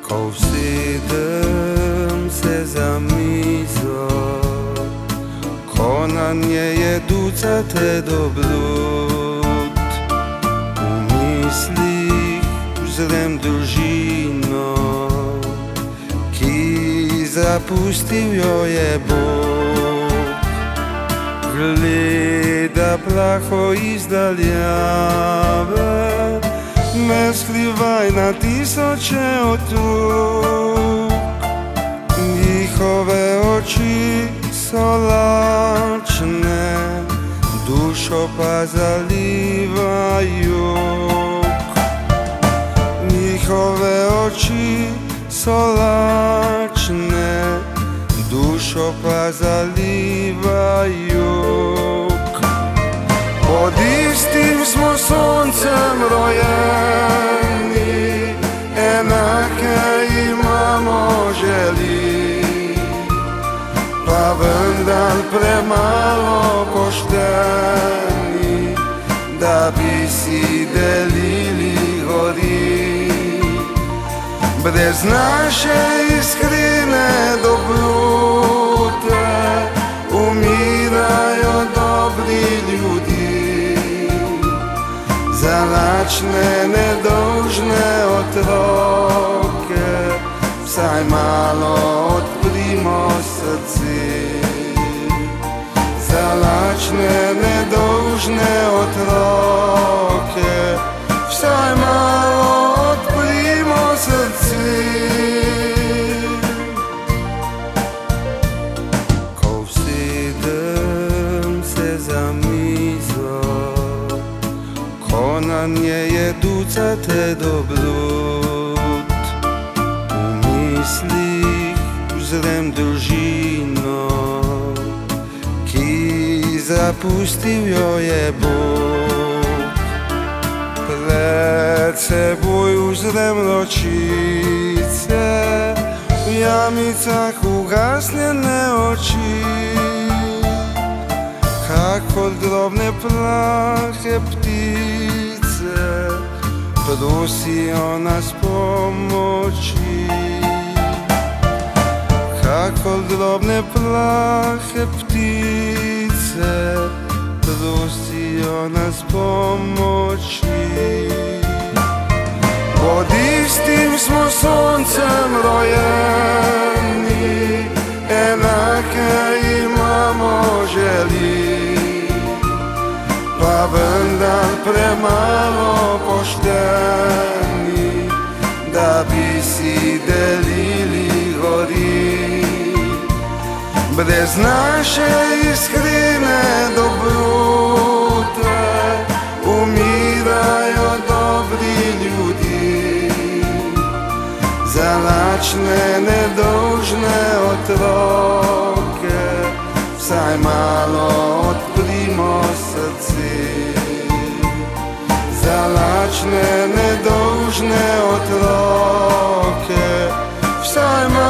Ko usedem se za mizo, ko na njej je ducate dobrot, v mislih vzrem družino, ki zapustil jo je Bog. Gleda plaho izdaljave, me skrivaj na tisoče otrok. Njihove oči so lačne, dušo pa zaliva jok. Njihove oči so lačne, dušo pa zaliva jok. Pod istim smo soncem rojeni, enake imamo želji, pa vendar premalo pošteni, da bi si delili gori. Brez naše iskrene dobrute umirajo dobri ljudi, za lačne nedolžne otroke vsaj malo odprimo srce. Za lačne nedolžne otroke vsaj malo odprimo srce. Ko usedem se za mizo, ko na njej je ducate dobrot, v mislih vzrem družino, ki zapustil jo je Bog. Pred seboj uzrem ročice, v jamicah ugasnjene oči, kakor drobne plahe ptice prosijo nas pomoči. Kakor drobne plahe ptice prosijo nas pomoči. Pod istim smo soncem rojeni, enake imamo želji, pa vendar premalo pošteni, da bi si delili gori. Brez naše iskrene dobrute umirajo dobri ljudi, za lačne nedolžne otroke vsaj malo odprimo srce. Za lačne nedolžne otroke vsaj malo